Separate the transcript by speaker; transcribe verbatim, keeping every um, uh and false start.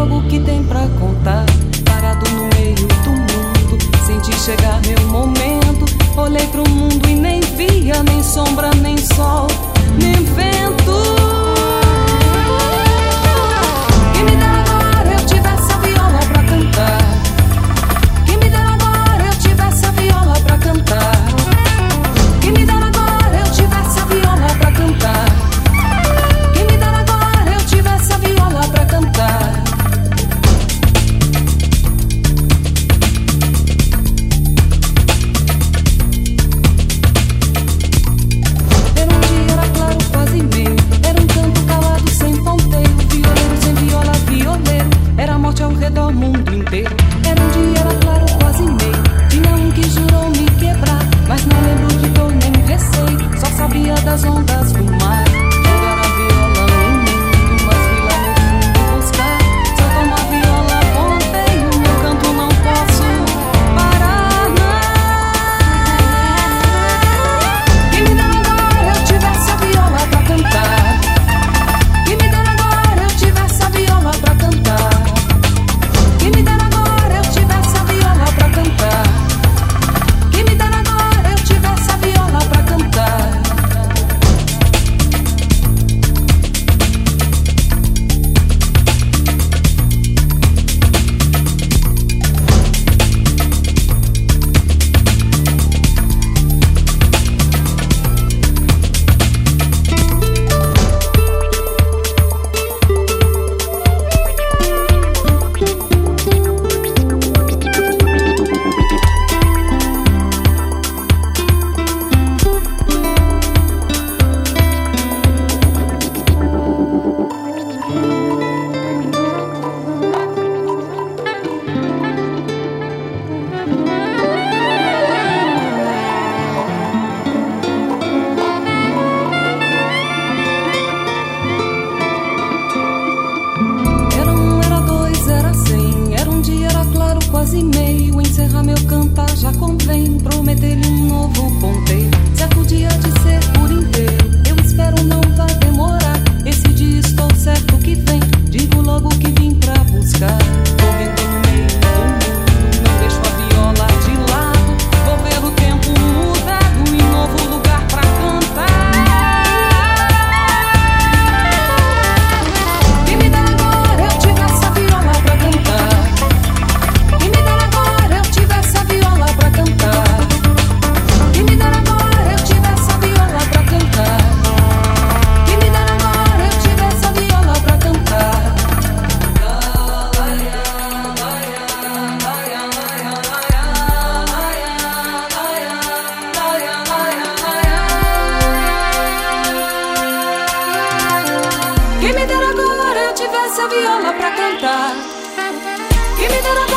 Speaker 1: logo o que tem pra contar. Parado no meio do mundo, senti chegar meu momento. Olhei pro mundo e nem via nem sombra, nem sol, nem vento. Quem me dera agora eu tivesse a viola pra cantar. Quem me dera agora eu tivesse a viola pra cantar. Quem me dera agora eu tivesse a viola pra cantar. Quem me dera agora eu tivesse a viola pra cantar. Ao redor mundo inteiro. Era um dia, era claro, quase meio. Tinha um que jurou me quebrar, mas não lembro de dor nem receio. Só sabia das ondas do mar. Jogar a viola no mundo, mas fui lá no fundo buscar. Se eu tomo a viola, ponteio, meu canto não posso parar, não. Quem me dera agora eu tivesse a viola pra cantar. Quem me dera agora eu tivesse a viola pra cantar. Quem me dera agora eu tivesse a viola pra cantar. Quem me dera agora eu tivesse a viola pra cantar. Quase meio, encerrar meu cantar já convém. Prometer-lhe um novo ponteio, certo dia de ser por inteiro. Eu espero não vai demorar, esse dia estou certo que vem. Digo logo que vim pra buscar. Correndo no meio do mundo, não deixo a viola de lado. Vou ver o tempo mudado e novo lugar pra cantar. Quem me dera agora eu tivesse a viola pra cantar. Quem me dera agora eu tivesse a viola pra cantar. Quem me dera agora eu tivesse a viola pra cantar. Quem me dera agora eu tivesse a viola pra cantar. Quem me dera agora eu tivesse a viola pra cantar. Quem me dera